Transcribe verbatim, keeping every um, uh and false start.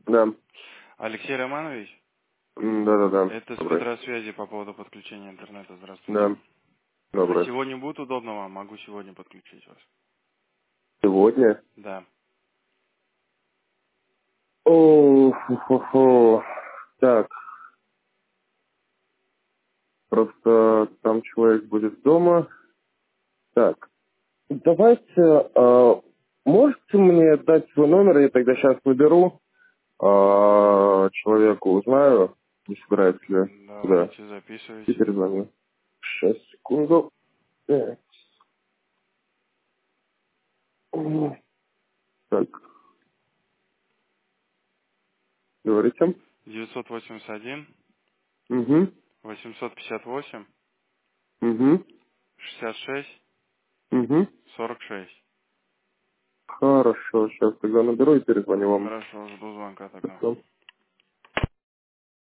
Да. Алексей Романович, М, Да-да-да. это с Добрый. Петросвязи по поводу подключения интернета. Здравствуйте. Да. А Добрый. сегодня будет удобно вам? Могу сегодня подключить вас. Сегодня? Да. О, фу-фу-фу. Так, просто там человек будет дома. Так, давайте, а, можете мне дать свой номер, я тогда сейчас наберу, а, человеку узнаю, не собирается ли куда. Давайте, И записывайте. перезвоню. Сейчас, секунду. Так. М, Так, говорите. девятьсот восемьдесят один, Угу. восемьсот пятьдесят восемь, Угу. шестьдесят шесть, Угу. сорок шесть. Хорошо, сейчас тогда наберу и перезвоню вам. Хорошо, жду звонка тогда. Хорошо.